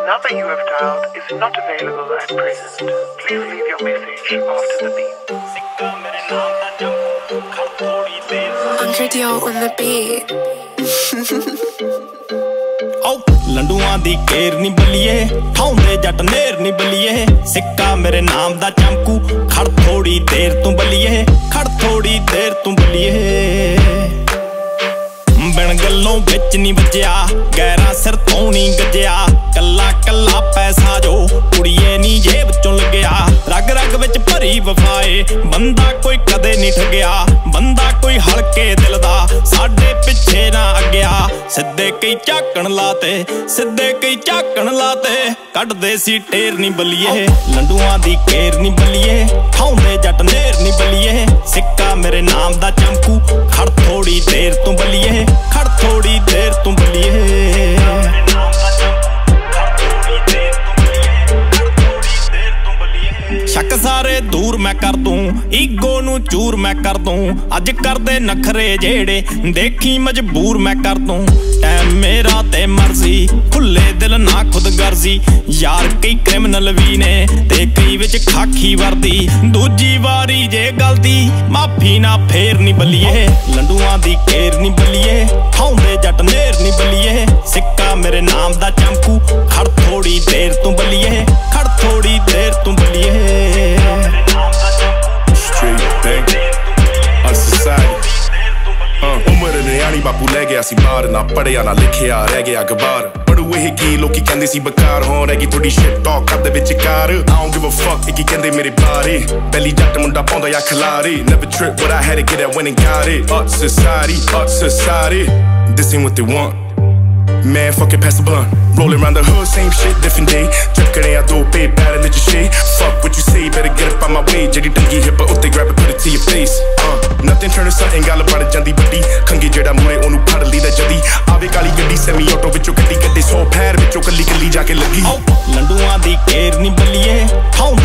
number you have dialed is not available at present. Please leave your message after the beep. Andre Dio on the beat. ਲੰਡੂਆਂ ਦੀ ਕੇਰ ਨੀ ਬੱਲੀਏ ਠਾਉਂਦੇ ਜੱਟ ਨੇਰ ਨੀ ਬੱਲੀਏ ਸਿੱਕਾ ਮੇਰੇ ਨਾਮ ਦਾ ਚਮਕੂ ਖੜ ਥੋੜੀ ਦੇਰ ਤੂੰ ਬੱਲੀਏ ਖੜ ਥੋੜੀ ਦੇਰ ਤੂੰ ਬੱਲੀਏ ਬਿਨ ਗੱਲੋਂ ਵਿੱਚ ਨੀ ਵੱਜਿਆ ਗਹਿਰਾ ਸਿਰ ਤੋਂ ਨੀ ਗੱਜਿਆ ਕੱਲਾ ਕੱਲਾ ਪੈਸਾ ਜੋ ਕੁੜੀਏ ਨੀ ਜੇਬ ਚੋਂ ਲੱਗਿਆ ਰਗ ਰਗ ਵਿੱਚ ਭਰੀ ਵਫਾਏ ਬੰਦਾ ਕੋਈ ਕਦੇ ਨੀ ਠੱਗਿਆ ਬੰਦਾ ਕੋਈ ਹਲਕੇ ਦਿਲ ਦਾ ਸਾਡੇ ਪਿੱਛੇ ਨਾ ਅੱਗਿਆ ਸਿੱਧੇ ਕਈ ਝਾਕਣ ਲਾਤੇ ਸਿੱਧੇ ਕਈ ਝਾਕਣ ਲਾਤੇ ਕੱਢਦੇ ਸੀ ਟੇਰ ਨੀ ਬੱਲੀਏ ਲੰਡੂਆਂ ਦੀ ਕੇਰ ਨੀ ਬੱਲੀਏ ਠਾਉਂਦੇ ਜੱਟ ਨੇਰ ਨੀ ਬੱਲੀਏ ਸਿੱਕਾ ਮੇਰੇ ਨਾਮ ਦਾ ਚਮਕੂ ਖੜ ਥੋੜੀ ਦੇਰ ਤੂੰ ਬੱਲੀਏ ਖੜ ਥੋੜੀ ਦੇਰ ਤੂੰ ਬੱਲੀਏ ਸ਼ੱਕ ਸਾਰੇ ਦੂਰ ਮੈਂ ਕਰ ਦੂੰ ਈਗੋ ਨੂੰ ਚੂਰ ਮੈਂ ਕਰ ਦੂੰ ਅੱਜ ਕਰਦੇ ਨਖਰੇ ਜਿਹੜੇ ਦੇਖੀ ਮਜਬੂਰ ਮੈਂ ਕਰ ਦੂੰ ਟਾਈਮ ਮੇਰਾ ਤੇ ਮਰਜ਼ੀ ਖੁੱਲੇ ਦਿਲ ਨਾ ਖੁਦ ਗਰਜ਼ੀ ਯਾਰ ਕਈ ਕ੍ਰਿਮੀਨਲ ਵੀ ਨੇ ਤੇ ਕਈ ਵਿੱਚ ਖਾਕੀ ਵਰਦੀ ਦੂਜੀ ਵਾਰੀ ਜੇ ਗਲਤੀ ਮਾਫੀ ਨਾ ਫੇਰ ਨੀ ਬੱਲੀਏ ਲੰਡੂਆਂ ਦੀ ਕੇਰ ਨੀ ਬੱਲੀਏ ਠਾਉਂਦੇ ਜੱਟ ਨੇਰ ਨੀ ਬੱਲੀਏ ਸਿੱਕਾ ਮੇਰੇ ਨਾਮ ਦਾ ਚਮਕੂ ਖੜ ਥੋੜੀ ਦੇਰ ਤੂੰ ਬੱਲੀਏ ਖੜ ਥੋੜੀ ਦੇਰ ਤੂੰ ਬੱਲੀਏ ਉਮਰ ਨਿਆਣੀ ਬਾਪੂ ਲੈ ਗਿਆ ਸੀ ਬਾਹਰ ਨਾ ਪੜਿਆ ਨਾ ਲਿਖਿਆ ਰਹਿ ਗਿਆ ਗਵਾਰ ਪੜੂ ਇਹ ਕੀ ਲੋਕੀ ਕਹਿੰਦੇ ਸੀ ਬਕਾਰ ਹੋਣ ਰਹਿ ਗਈ ਥੋੜੀ ਸ਼ਿਟ ਟਾਕ ਕਰਦੇ ਵਿੱਚ ਕਾਰ I don't give a fuck ਇਹ ਕੀ ਕਹਿੰਦੇ ਮੇਰੇ ਬਾਰੇ ਪਹਿਲੀ ਜੱਟ ਮੁੰਡਾ ਪਾਉਂਦਾ ਜਾਂ ਖਿਲਾਰੀ never trip but I had to get that when and got it up society this ain't what they want Man, fuck it, pass the blunt. Rolling around the hood, same shit, different day. Chuckin' I do big, bad in the shade. Fuck what you say, better get up out my way. Jiggy dungy hip, but they grab it, put it to your face. Nothing turn to something, gal about it, jandi buddy. Kangi jeda mure, onu phad li da jadi. Aave kali gaddi, semi auto vichoo gaddi gaddi. 100 ਪੈਰ ਵਿੱਚੋਂ ਕੱਲੀ ਕੱਲੀ ਜਾ ਕੇ ਲੱਗੀ ਲੰਡੂਆਂ ਦੀ ਕੇਰ ਨੀ ਬੱਲੀਏ ਠਾਉਂਦੇ